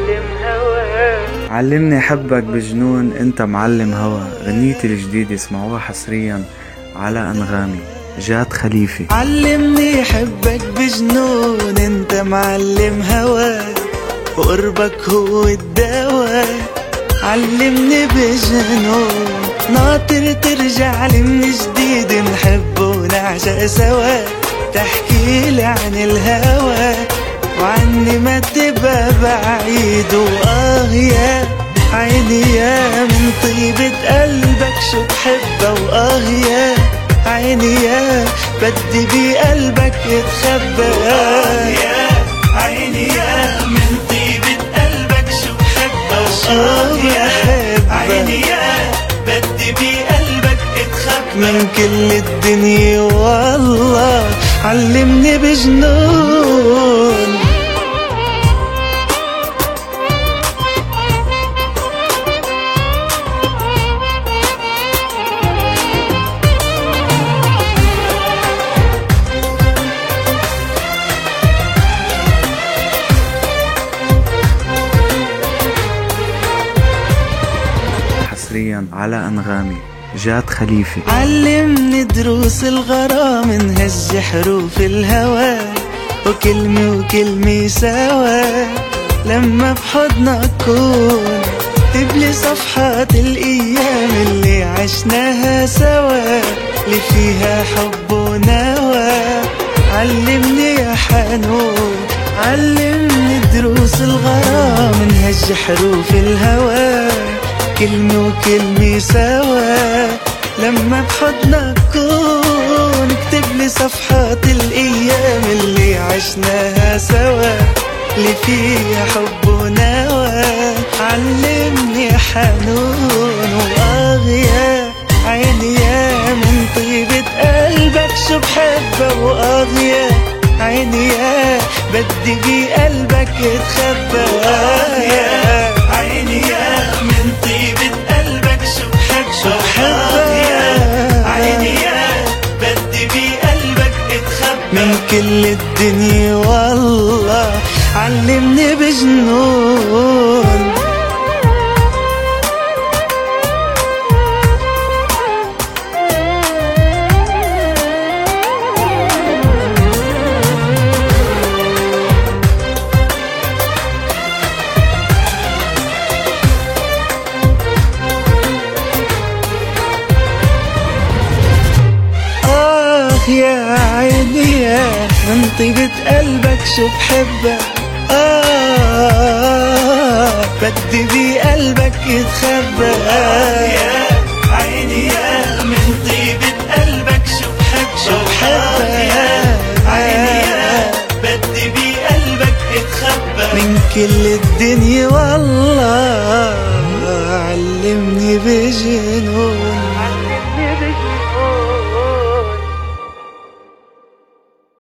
علمني حبك بجنون انت معلم هوا. غنيتي الجديدة اسمعوها حصريا على أنغامي. جاد خليفي. علمني حبك بجنون انت معلم هوا، وقربك هو الدواء. علمني بجنون ناطر ترجع لي من جديد، نحب ونعشق سوا. تحكيلي عن الهوى وعني ما تبقى بعيد. يا عيني يا من طيبة قلبك شو بحبها. يا عيني يا بدي بقلبك اتخبى. يا عيني يا من طيبة قلبك شو بحبها. يا عيني يا بدي بقلبك اتخبى. من كل الدنيا والله علمني بجنون. حصريا على أنغامي. جاد خليفي. علمني دروس الغرام نهج حروف الهوى، وكلمة وكلمة سوا. لما بحضنك كون تبلي صفحات الأيام اللي عشناها سوا، اللي فيها حب ونوى. علمني يا حنون علمني دروس الغرام نهج حروف الهوى، كلمة وكلمة سوا. لما بحضنك كون اكتبلي صفحات الأيام اللي عشناها سوا، اللي فيها حب ونوى. علمني يا حنون وأغيا عيني يا من طيبة قلبك شو بحبها. وأغيا عيني يا بدي بقلبك اتخبى. يا عيني يا من طيبة قلبك شو بحبها. يا عيني يا بدي بقلبك اتخبى. من كل الدنيا والله علمني بجنون. يا عيني يا من طيبة قلبك شو بحبها. بدي بقلبك يتخبى. يا عيني يا من طيبة قلبك شو بحبها. يا عيني يا بدي بقلبك يتخبى. من كل الدنيا والله علمني بجنون.